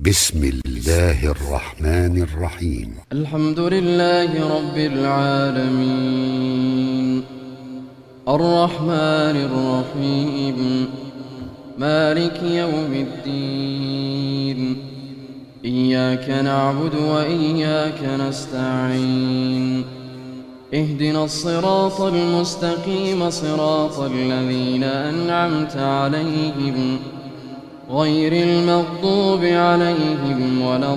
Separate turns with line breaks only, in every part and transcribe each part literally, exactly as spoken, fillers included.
بسم الله الرحمن الرحيم.
الحمد لله رب العالمين، الرحمن الرحيم، مالك يوم الدين. إياك نعبد وإياك نستعين. اهدنا الصراط المستقيم، صراط الذين أنعمت عليهم غير المغضوب عليهم ولا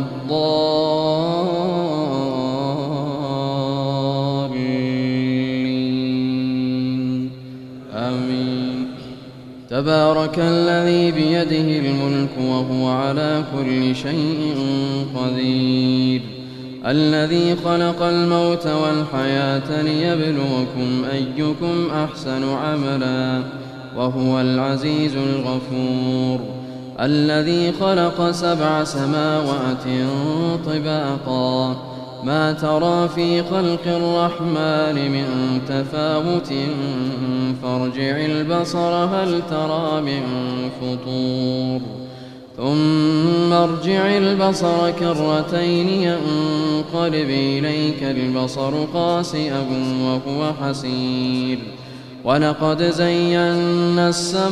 الضالين. آمين. تبارك الذي بيده الملك وهو على كل شيء قدير، الذي خلق الموت والحياة ليبلوكم أيكم أحسن عملا، وهو العزيز الغفور، الذي خلق سبع سماوات طباقا، ما ترى في خلق الرحمن من تفاوت، فارجع البصر هل ترى من فطور، ثم ارجع البصر كرتين ينقلب إليك البصر خاسئا وهو حسير. ولقد زينا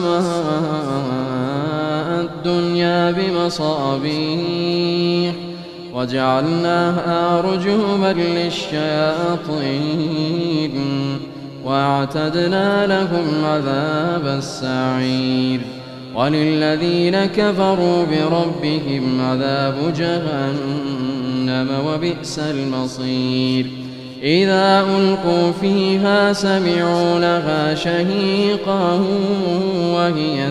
السماء الدنيا بمصابيح وجعلناها رجوما للشياطين، واعتدنا لهم عذاب السعير. وللذين كفروا بربهم عذاب جهنم وبئس المصير. إذا ألقوا فيها سمعوا لها شهيقا وهي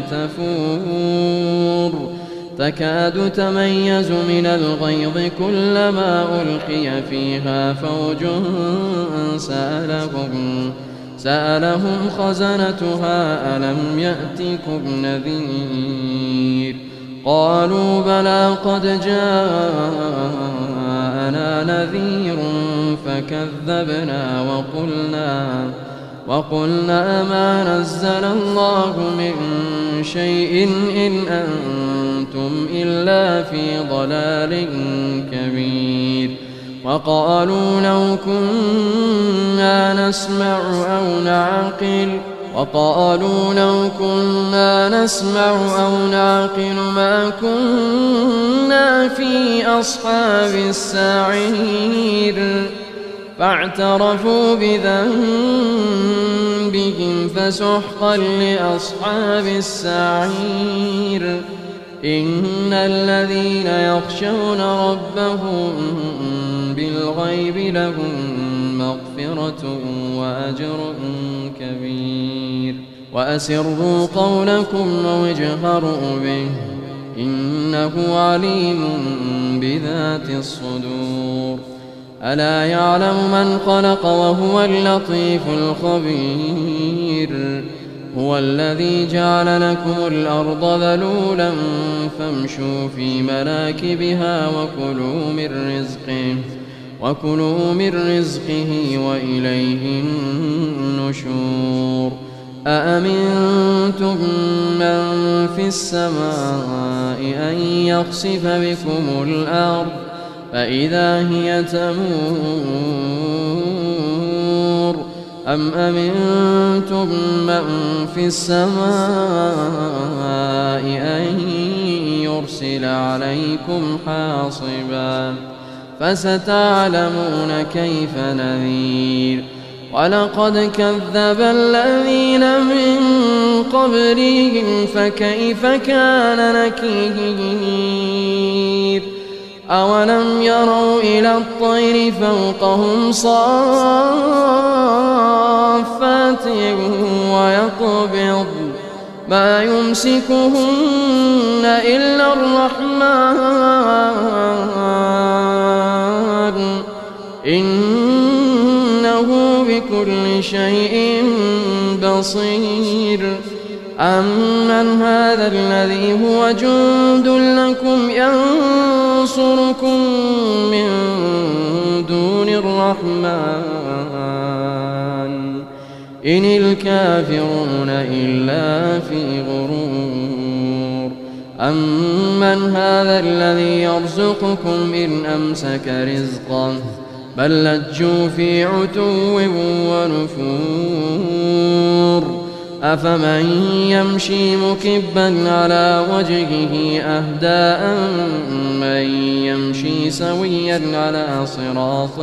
تفور، تكاد تميز من الغيظ كلما ألقي فيها فوج سألهم سألهم خزنتها ألم يأتكم نذير؟ قالوا بلى قد جاءنا نذير فكذبنا وقلنا وقلنا ما نزل الله من شيء إن أنتم إلا في ضلال كبير. وقالوا لو كنا نسمع أو نعقل وقالوا لو كنا نسمع أو نعقل ما كنا في أصحاب السعير. فاعترفوا بذنبهم فسحقا لأصحاب السعير. إن الذين يخشون ربهم بالغيب لهم مغفرة وأجر كبير. وأسروا قولكم أو اجهروا به إنه عليم بذات الصدور. ألا يعلم من خلق وهو اللطيف الخبير. هو الذي جعل لكم الأرض ذلولا فامشوا في مناكبها وكلوا من رزقه وكلوا من رزقه وإليه النشور. أأمنتم من في السماء أن يخسف بكم الأرض فإذا هي تمور، أم أمنتم من في السماء أن يرسل عليكم حاصبا، فستعلمون كيف نذير. ولقد كذب الذين من قبلهم فكيف كان نكير. أولم يروا إلى الطير فوقهم صافات ويقبض ما يمسكهن إلا الرحمن إنه بكل شيء بصير. أمن هذا الذي هو جند لكم ينصركم من دون الرحمن إن الكافرون إلا في غرور. أمن أمن هذا الذي يرزقكم إن أمسك رزقه بل لجوا في عتو ونفور أفمن يمشي مكبا على وجهه أهدى أمن يمشي سويا على صراط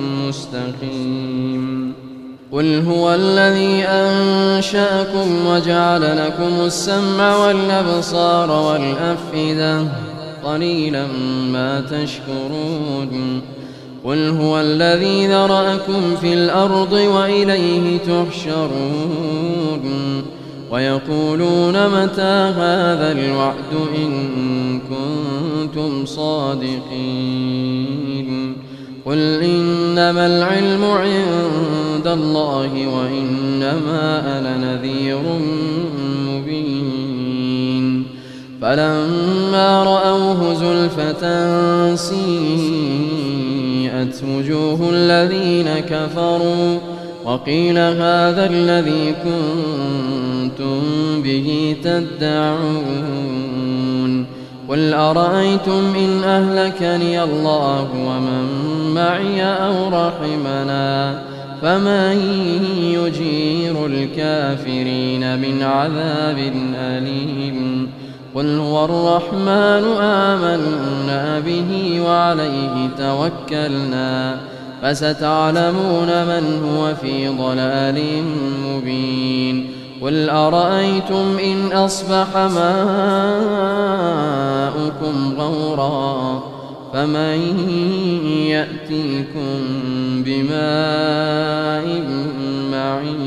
مستقيم قل هو الذي أنشأكم وجعل لكم السمع والأبصار والأفئدة قليلا ما تشكرون قل هو الذي ذرأكم في الأرض وإليه تحشرون ويقولون متى هذا الوعد إن كنتم صادقين قل إنما العلم عند الله وإنما أنا نذير مبين فلما رأوه زلفة سيئت وجوه الذين كفروا وقيل هذا الذي كنتم به تدعون قل أرأيتم إن أهلكني الله ومن معي أو رحمنا فمن يجير الكافرين من عذاب أليم قل هو الرحمن آمنا به وعليه توكلنا فستعلمون من هو في ضلال مبين قل أرأيتم إن أصبح ماؤكم غورا فمن يأتيكم بماء معين